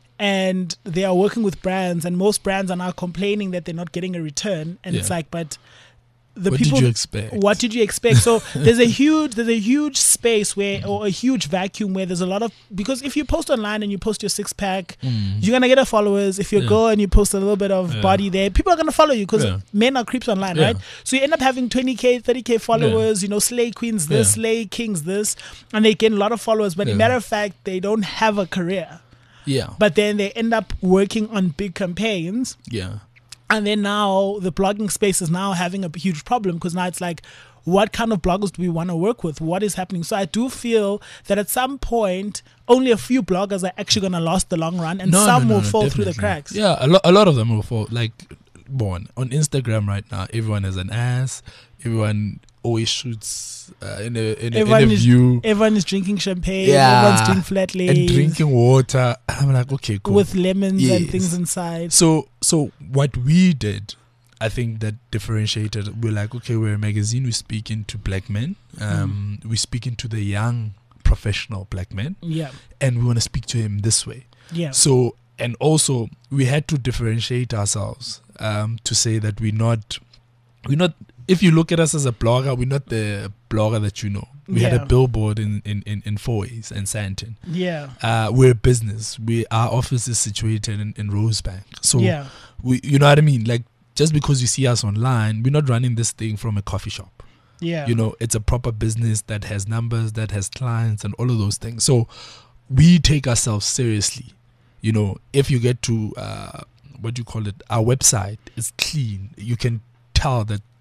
And they are working with brands, and most brands are now complaining that they're not getting a return. And it's Yeah. like, but the What people, did you expect? what did you expect? So there's a huge, there's a huge space where, or a huge vacuum where there's a lot of, because if you post online and you post your six pack, you're gonna get a followers. If you're a Mm. Yeah. girl and you post a little bit of Yeah. body there, people are gonna follow you because Yeah. men are creeps online, Yeah. right? So you end up having twenty K, thirty K followers. You know, slay queens this, Yeah. slay kings this, and they gain a lot of followers. But in Yeah. matter of fact, they don't have a career. Yeah. But then they end up working on big campaigns. Yeah. And then now the blogging space is now having a huge problem because now it's like, what kind of bloggers do we want to work with? What is happening? So I do feel that at some point, only a few bloggers are actually going to last the long run, and No, some no, no, will no, fall through the definitely. cracks. Yeah, a lot, a lot of them will fall. Like, born on Instagram right now, everyone has an ass. Everyone always shoots uh, in a in a, in Everyone a is, view. everyone is drinking champagne. Yeah. Everyone's doing flat lays And drinking water. I'm like, okay, cool. with lemons and Yes. things inside. So, so what we did, I think that differentiated. We're like, okay, we're a magazine. We're speaking to black men. Um, Mm. We're speaking to the young professional black men, Yeah, and we want to speak to him this way. yeah, So, and also we had to differentiate ourselves um, to say that we're not, we're not. If you look at us as a blogger, we're not the blogger that you know. We had Yeah. a billboard in in in, in Fourways and Sandton. yeah, Uh, we're a business. We our office is situated in, in Rosebank. So yeah, we, you know what I mean? Like, just because you see us online, we're not running this thing from a coffee shop. yeah. You know, it's a proper business that has numbers, that has clients, and all of those things. So we take ourselves seriously. You know, if you get to uh, what do you call it, our website is clean. You can tell that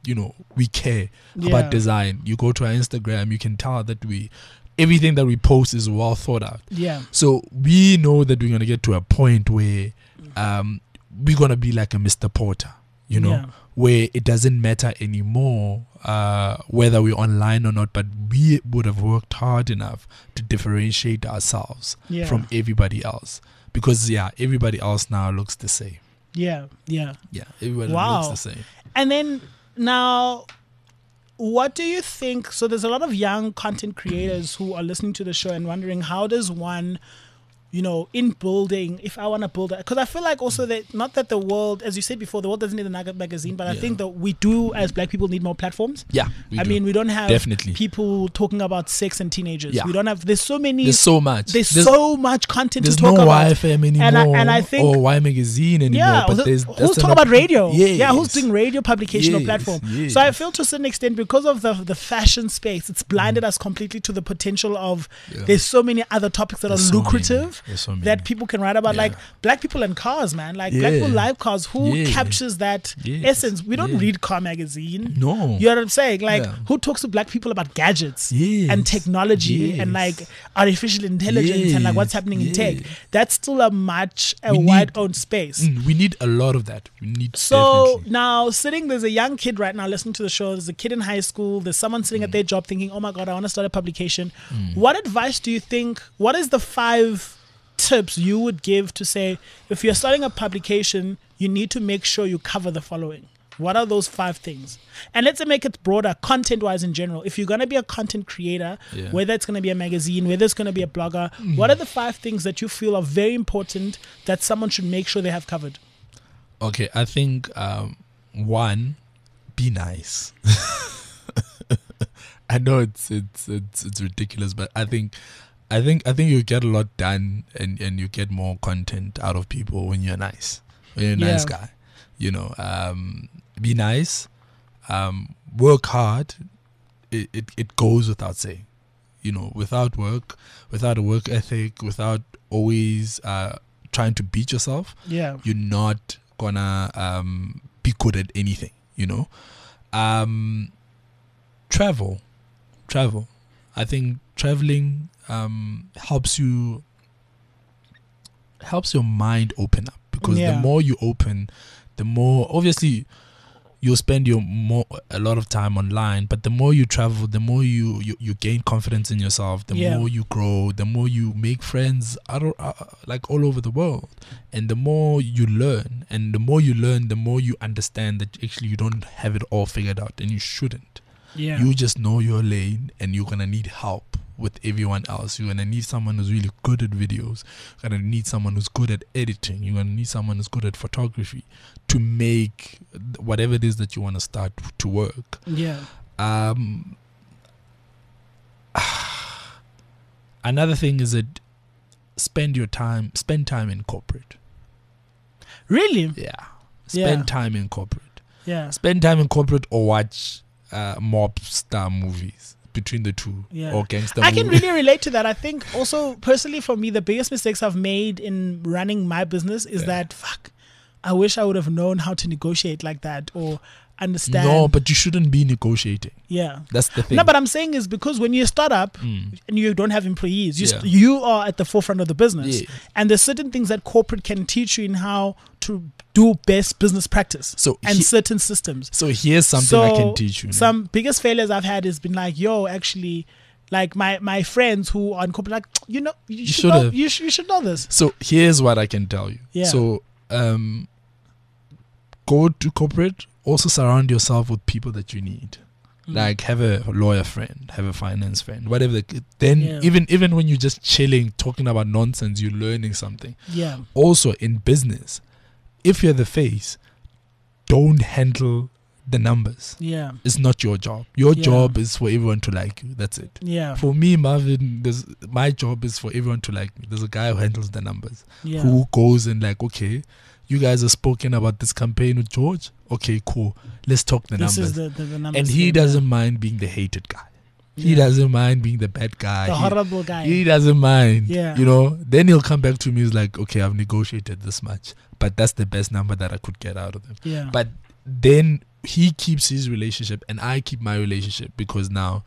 you know, we care Yeah. about design. You go to our Instagram, you can tell that we, everything that we post is well thought out. Yeah. So we know that we're going to get to a point where um, we're going to be like a Mister Porter, you know, Yeah. where it doesn't matter anymore uh, whether we're online or not, but we would have worked hard enough to differentiate ourselves Yeah. from everybody else. Because, yeah, everybody else now looks the same. Yeah. Yeah. Yeah, everybody Wow. looks the same. And then now, what do you think? So there's a lot of young content creators who are listening to the show and wondering, how does one, you know, in building, if I want to build it, because I feel like also that, not that the world, as you said before, the world doesn't need a Nugget magazine, but I Yeah. think that we do, as black people, need more platforms. Yeah, we I do. mean, we don't have Definitely. people talking about sex and teenagers. Yeah. We don't have, there's so many, There's so much. there's, so much content to There's talk no about. Y F M anymore, And I- and I think- or Y Magazine anymore. Yeah, but who- there's, who's that's talking another- about radio? Yes. Yeah, who's doing radio publication or Yes, platform? yes. So I feel to a certain extent, because of the the fashion space, it's blinded us completely to the potential of Yeah. there's so many other topics that There's are so lucrative many. There's so many. that people can write about, Yeah. like black people and cars, man. Like black Yeah. people like cars. Who Yeah. captures that Yes. essence? We don't Yeah. read Car Magazine. No. You know what I'm saying? Like, Yeah. who talks to black people about gadgets Yes. and technology and Yes. like artificial intelligence and like what's Yes. happening in tech? Yes. That's still a much a We need- wide own space. Mm, we need a lot of that. We need So definitely. now sitting, there's a young kid right now listening to the show. There's a kid in high school. There's someone sitting Mm. at their job thinking, oh my God, I want to start a publication. What advice do you think, what is the five tips you would give to say, if you're starting a publication, you need to make sure you cover the following? What are those five things? And let's make it broader, content-wise in general. If you're going to be a content creator, Yeah. whether it's going to be a magazine, whether it's going to be a blogger, what are the five things that you feel are very important that someone should make sure they have covered? Okay, I think um, one, be nice. I know it's it's it's it's ridiculous, but I think I think I think you get a lot done and, and you get more content out of people when you're nice. When you're a nice Yeah. guy. You know, um, be nice, um, work hard. It, it it goes without saying. You know, without work, without a work ethic, without always uh, trying to beat yourself, Yeah. you're not gonna um, be good at anything, you know. Um, travel, travel. I think traveling um, helps you, helps your mind open up, because Yeah. the more you open, the more obviously you'll spend your more a lot of time online, but the more you travel, the more you you, you gain confidence in yourself, the Yeah. more you grow, the more you make friends out of, uh, like all over the world, and the more you learn, and the more you learn, the more you understand that actually you don't have it all figured out, and you shouldn't. Yeah. You just know your lane, and you're gonna need help with everyone else. You're gonna need someone who's really good at videos. You're gonna need someone who's good at editing. You're gonna need someone who's good at photography to make whatever it is that you want to start to work. yeah. Um, another thing is that spend your time, spend time in corporate. Really? Yeah, spend Yeah. time in corporate. Yeah. Spend time in corporate, or watch uh, mob star movies. Between the two, Yeah. or gangster I can movies. really relate to that. I think also personally for me, the biggest mistakes I've made in running my business is Yeah. that, fuck, I wish I would have known how to negotiate like that or understand. No, but you shouldn't be negotiating. yeah. That's the thing. No, but I'm saying is because when you start up Mm. and you don't have employees, you, st- Yeah. you are at the forefront of the business. Yeah. And there's certain things that corporate can teach you in how to do best business practice So and he- certain systems. So here's something I can teach you. now. Some biggest failures I've had has been like, yo, actually, like my, my friends who are in corporate, like, you know, you, should, should know, have. you, sh- you should know this. So here's what I can tell you. Yeah. So um, go to corporate. Also surround yourself with people that you need. Mm. Like have a lawyer friend, have a finance friend, whatever. The, then Yeah. even even when you're just chilling, talking about nonsense, you're learning something. Yeah. Also in business, if you're the face, don't handle the numbers. Yeah. It's not your job. Your Yeah. job is for everyone to like you. That's it. Yeah. For me, Marvin, there's, my job is for everyone to like me. There's a guy who handles the numbers, Yeah. who goes and like, okay, you guys have spoken about this campaign with George. Okay, cool. Let's talk the This numbers. is the, the, the numbers. And he thing, doesn't mind being the hated guy. He Yeah. doesn't mind being the bad guy. The He- horrible guy. He doesn't mind. Yeah. You know, then he'll come back to me. He's like, okay, I've negotiated this much, but that's the best number that I could get out of them. yeah. But then he keeps his relationship and I keep my relationship, because now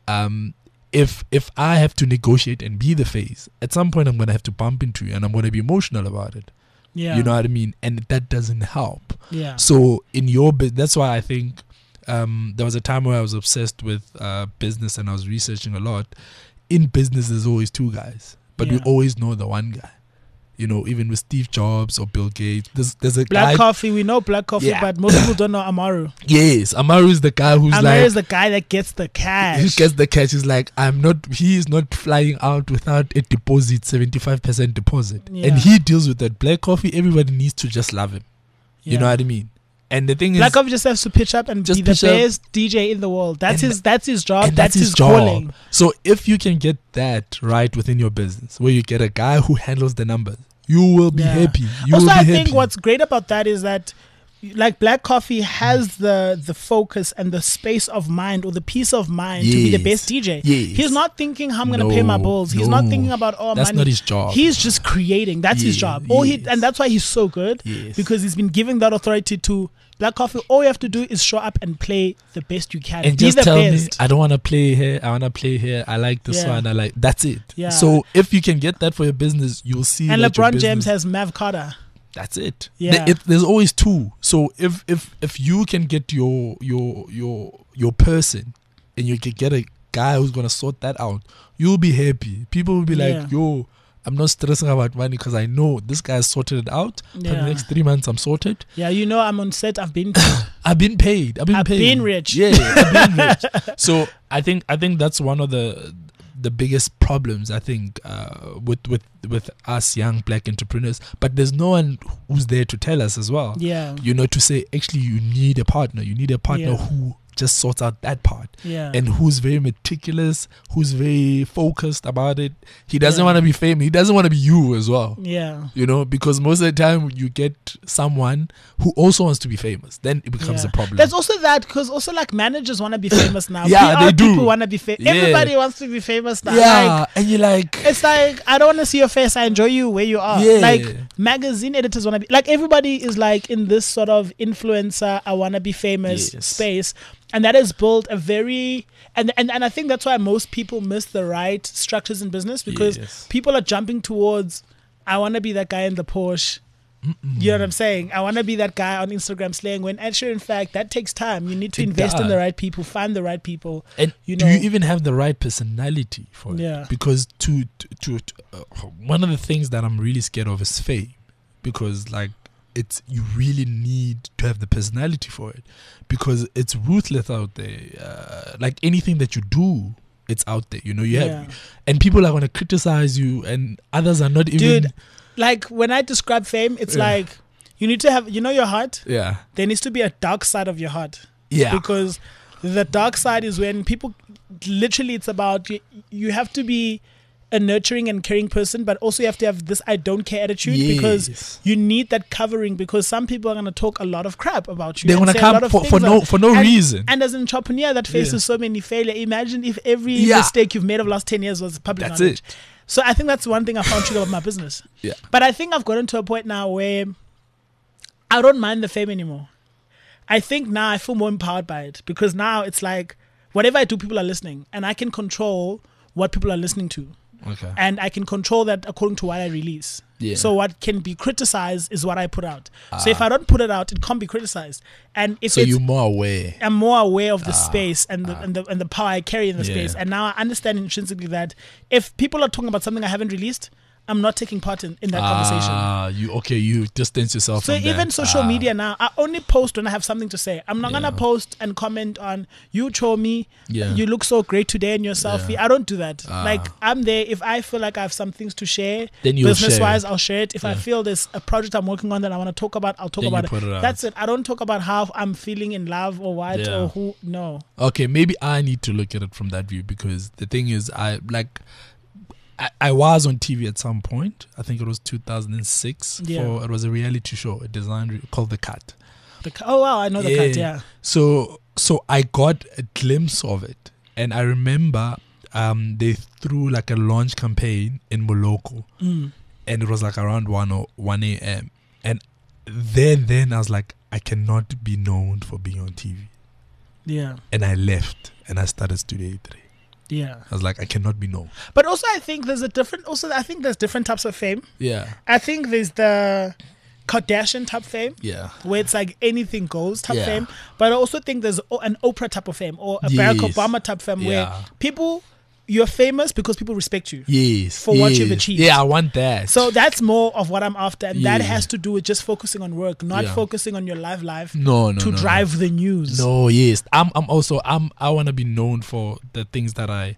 um if if I have to negotiate and be the face, at some point I'm gonna have to bump into you and I'm gonna be emotional about it. Yeah. You know what I mean? And that doesn't help. Yeah. So in your business, that's why I think um, there was a time where I was obsessed with uh, business and I was researching a lot. In business, there's always two guys, but Yeah. we always know the one guy. You know, even with Steve Jobs or Bill Gates, there's there's a Black guy. Coffee, we know Black Coffee, Yeah. but most people don't know Amaru. Yes, Amaru is the guy who's Amaru like is the guy that gets the cash. he gets the cash. He's like, I'm not. He is not flying out without a deposit, seventy-five percent deposit, Yeah. and he deals with that. Black Coffee, everybody needs to just love him. You Yeah. know what I mean? And the thing Black is, Coffee just has to pitch up and Just be the pitch up. best D J in the world. That's And his. That's his job. and That's, his, job. calling. So if you can get that right within your business, where you get a guy who handles the numbers, you will be Yeah. happy. You also, will be I happy. think what's great about that is that, like, Black Coffee has the the focus and the space of mind or the peace of mind to be the Yes. best D J. Yes. He's not thinking how I'm going to pay my No, bills. He's not no. thinking about oh That's money. not his job. He's just creating. That's his Yeah, job. All he yes. and that's why he's so good Yes. because he's been given that authority to Black Coffee. All you have to do is show up and play the best you can. and be just the tell me, best. I don't want to play here. I want to play here. I like this Yeah. one. I like. That's it. Yeah. So if you can get that for your business, you'll see. and that your LeBron James business- has Mav Carter. That's it. Yeah. There- it- there's always two. So if if if you can get your your your your person, and you can get a guy who's gonna sort that out, you'll be happy. People will be Yeah. like, "Yo, I'm not stressing about money because I know this guy's sorted it out. For Yeah. the next three months, I'm sorted. Yeah, you know I'm on set. I've been paid. I've been paid. I've been I've paid. been rich. Yeah, I've been rich. So I think I think that's one of the the biggest problems I think uh, with with with us young black entrepreneurs. But there's no one who's there to tell us as well. Yeah. You know, to say actually you need a partner. You need a partner Yeah. who just sorts out that part. Yeah. And who's very meticulous, who's very focused about it. He doesn't Yeah. want to be famous. He doesn't want to be you as well. yeah. You know, because most of the time you get someone who also wants to be famous, then it becomes Yeah. a problem. There's also that because also like managers want to be famous now. Yeah, P R they do. People want to be famous. Yeah. Everybody wants to be famous now. yeah, Like, and you're like, it's like I don't want to see your face. I enjoy you where you are. Yeah. Like magazine editors want to be like everybody is like in this sort of influencer. I want to be famous Yes. space, and that has built a very and and and I think that's why most people miss the right structures in business because Yes. people are jumping towards. I want to be that guy in the Porsche. You know what I'm saying? I want to be that guy on Instagram slaying when actually, in fact, that takes time. You need to It invest in the does. right people, find the right people. and you do know- you even have the right personality for it? Yeah. Because to to, to, to uh, one of the things that I'm really scared of is fame, because like it's you really need to have the personality for it, because it's ruthless out there. Uh, like anything that you do, it's out there. You know, you Yeah. have, and people are going to criticize you, and others are not even. Dude, like when I describe fame, it's Yeah. like you need to have, you know, your heart. Yeah. There needs to be a dark side of your heart. Yeah. Because the dark side is when people, literally, it's about you, you have to be a nurturing and caring person, but also you have to have this I don't care attitude because Yes. you need that covering because some people are going to talk a lot of crap about you. They're and gonna say a come lot of for- for things no- on- for no and- reason. And as an entrepreneur that faces Yeah. so many failure, imagine if every Yeah. mistake you've made over the last ten years was public That's knowledge. it. So I think that's one thing I found true about my business. Yeah. But I think I've gotten to a point now where I don't mind the fame anymore. I think now I feel more empowered by it because now it's like whatever I do, people are listening and I can control what people are listening to. Okay. And I can control that according to what I release. Yeah. So what can be criticized is what I put out. So if I don't put it out, it can't be criticized. And if So it's, you're more aware. I'm more aware of the space and the, and the and the power I carry in the Yeah. space. And now I understand intrinsically that if people are talking about something I haven't released, I'm not taking part in, in that conversation. Ah, you okay? You distance yourself. So from even that. social Ah. media now, I only post when I have something to say. I'm not Yeah. gonna post and comment on you show me. Yeah. You look so great today in your selfie. Yeah. I don't do that. Ah. Like I'm there if I feel like I have some things to share. Then you'll business share wise, it. I'll share it. If I Yeah. feel there's a project I'm working on that I want to talk about, I'll talk Then you about put it. it out. That's it. I don't talk about how I'm feeling in love or what Yeah. or who. No. Okay, maybe I need to look at it from that view, because the thing is, I like. I, I was on T V at some point. I think it was two thousand six. Yeah. For it was a reality show, a design re- called The Cut. The, cu- oh wow, I know the cut. Yeah. So so I got a glimpse of it, and I remember um, they threw like a launch campaign in Moloko, Mm. and it was like around one or one a.m. and then then I was like, I cannot be known for being on T V. Yeah. And I left and I started Studio A three. Yeah. I was like, I cannot be known. But also I think there's a different also I think there's different types of fame. Yeah. I think there's the Kardashian type fame. Yeah. Where it's like anything goes type Yeah. fame. But I also think there's o- an Oprah type of fame or a Yes. Barack Obama type fame where Yeah. people you're famous because people respect you. Yes. For what yes. you've achieved. Yeah, I want that. So that's more of what I'm after, and that Yeah. has to do with just focusing on work, not Yeah. focusing on your live life no, no, to no, drive the news. No, yes. I'm I'm also I'm I want to be known for the things that I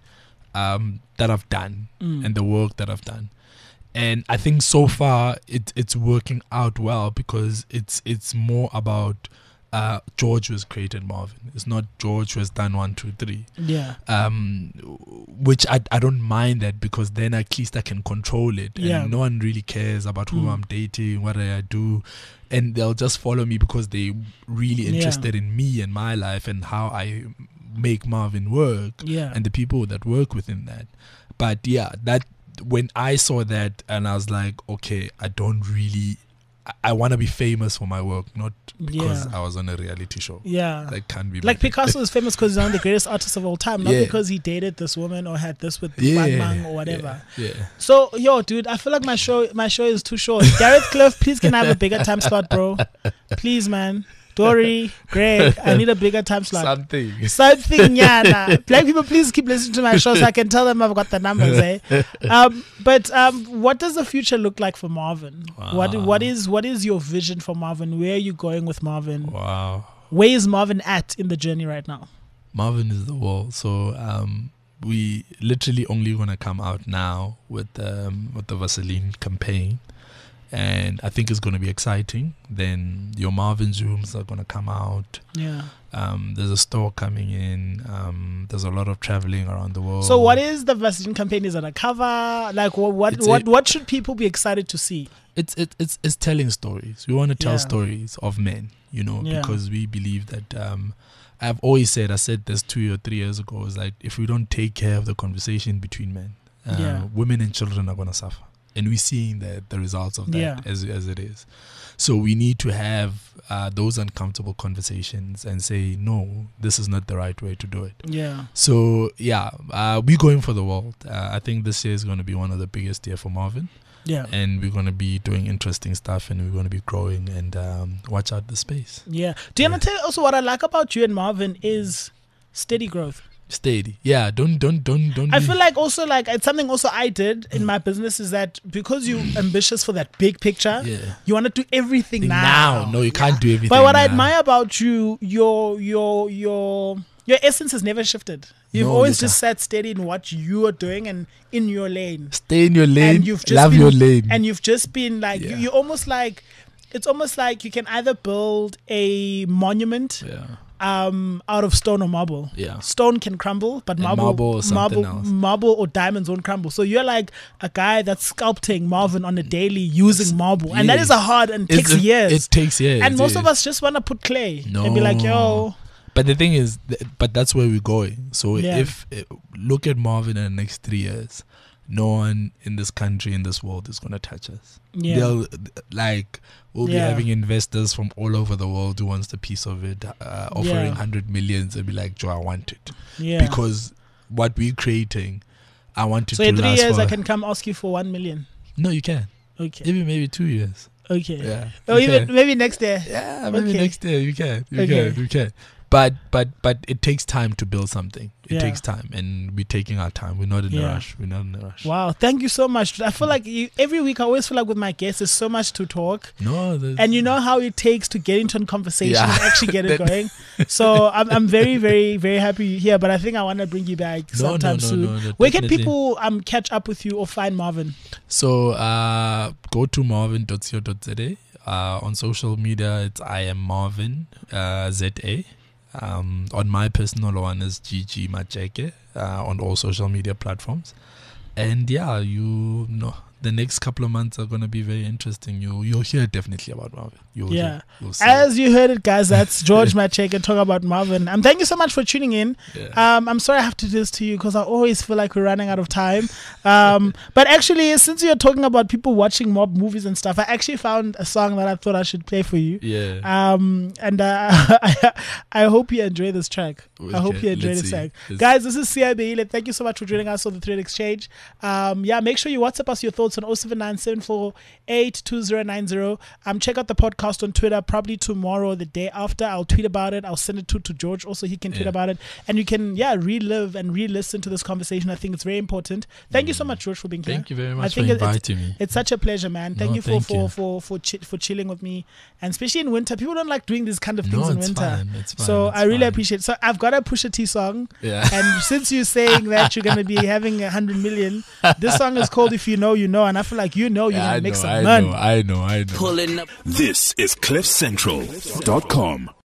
um that I've done Mm. and the work that I've done. And I think so far it it's working out well because it's it's more about uh George was created Marvin. It's not George was done one, two, three. Yeah. Um which I I don't mind that because then at least I can control it. And Yeah. no one really cares about who Mm. I'm dating, what I do. And they'll just follow me because they're really Yeah. interested in me and my life and how I make Marvin work Yeah. and the people that work within that. But yeah, that when I saw that and I was like, okay, I don't really I, I want to be famous for my work, not because Yeah. I was on a reality show. Yeah. That can't be Like my thing. Picasso is famous because he's one of the greatest artists of all time, not Yeah. because he dated this woman or had this with Yeah, Bang Bang or whatever. Yeah, yeah. So, yo, dude, I feel like my show my show is too short. Gareth Cliff, please can I have a bigger time slot, bro? Please, man. Dory, Greg, I need a bigger time slot. Something. Something, yeah. Nah. Black people, please keep listening to my show so I can tell them I've got the numbers, eh? Um, but um, what does the future look like for Marvin? What Wow. what is what is your vision for Marvin? Where are you going with Marvin? Wow. Where is Marvin at in the journey right now? Marvin is the wall. So um, we literally only gonna come out now with um, with the Vaseline campaign, and I think it's gonna be exciting. Then your Marvin's rooms are gonna come out. Yeah. Um, there's a store coming in. Um, there's a lot of traveling around the world. So what is the Vaseline campaign? Is it a cover? Like what what It's what, a- what should people be excited to see? It's it, it's it's telling stories. We want to tell Yeah. stories of men, you know, Yeah. because we believe that. Um, I've always said, I said this two or three years ago, is like if we don't take care of the conversation between men, uh, Yeah. women and children are gonna suffer, and we're seeing the the results of that Yeah. as as it is. So we need to have uh, those uncomfortable conversations and say, no, this is not the right way to do it. Yeah. So yeah, uh, we're going for the world. Uh, I think this year is going to be one of the biggest year for Marvin. Yeah. And we're going to be doing interesting stuff and we're going to be growing and um, watch out the space. Yeah. Do you want to tell also what I like about you and Marvin is steady growth. Steady. Yeah, don't, don't, don't, don't. I be- feel like also like it's something also I did in my business is that because you're ambitious for that big picture, Yeah. you want to do everything now. Now. No, you can't do everything. But what I now. admire about you, your your your your essence has never shifted. You've No, always you just sat steady in what you are doing and in your lane. Stay in your lane. And you've just love been, your lane. And you've just been like you, Yeah. you're almost like it's almost like you can either build a monument yeah. um out of stone or marble. Yeah. Stone can crumble, but And marble marble or something marble, else. marble or diamonds won't crumble. So you're like a guy that's sculpting Marvin on a daily using marble. And that is a Yes. hard and It's takes a- years. It takes years. and most yes. of us just want to put clay and be like, No. yo, But the thing is, th- but that's where we're going. So Yeah. if uh, look at Marvin in the next three years, no one in this country, in this world, is gonna touch us. Yeah. They'll like we'll be Yeah. having investors from all over the world who wants a piece of it, uh, offering Yeah. hundred millions, and be like, Joe, I want it yeah. because what we're creating, I want it So to in three last years for. I can come ask you for one million. No, you can. Okay. Even maybe two years. Okay. Yeah. Or you even can. maybe next year. Yeah, maybe Okay. next year you can. You Okay. can. You can. But but but it takes time to build something. It Yeah. takes time, and we're taking our time. We're not in a Yeah. rush. We're not in a rush. Wow. Thank you so much. I feel like you, every week I always feel like with my guests there's so much to talk. No, there's- And you know how it takes to get into a conversation Yeah. and actually get it That- going. So I'm I'm very, very, very happy you're here. But I think I want to bring you back No, no, sometime no, soon. no, no, Where can definitely. people um catch up with you or find Marvin? So uh, go to marvin dot co dot za. Uh, on social media, it's I am Marvin uh, Z A. Um, on my personal one is G G Macheke uh, on all social media platforms. And yeah, you know, the next couple of months are gonna be very interesting. You you'll hear definitely about Marvin. You'll yeah. hear, you'll see As it. you heard it, guys, that's George Macheke talking about Marvin. Um, thank you so much for tuning in. Yeah. Um, I'm sorry I have to do this to you because I always feel like we're running out of time. Um, but actually, since you're talking about people watching mob movies and stuff, I actually found a song that I thought I should play for you. Yeah. Um, and uh, I, I hope you enjoy this track. Okay, I hope you enjoy let's this see. track. Let's Guys, this is Sia Beile. Thank you so much for joining us on the Thread Exchange. Um, yeah, make sure you WhatsApp us your thoughts on oh seven nine seven four eight two zero nine zero. Um, check out the podcast on Twitter probably tomorrow or the day after. I'll tweet about it. I'll send it to, to George also. He can tweet Yeah. about it. And you can, yeah, relive and re-listen to this conversation. I think it's very important. Thank you so much, George, for being here. Thank you very I much for think it- inviting it's, me. It's such a pleasure, man. Thank No, you for thank for you. for for, chi- for chilling with me, and especially in winter. People don't like doing these kind of things No, in it's winter. fine. It's fine. So it's I really fine. appreciate it. So I've got a Pusha T song. Yeah. And since you're saying that you're going to be having a hundred million, this song is called If You Know, You Know. And I feel like you know you're Yeah, going I to make know, some I money. know, I know, I know. Pulling up. This is cliff central dot com.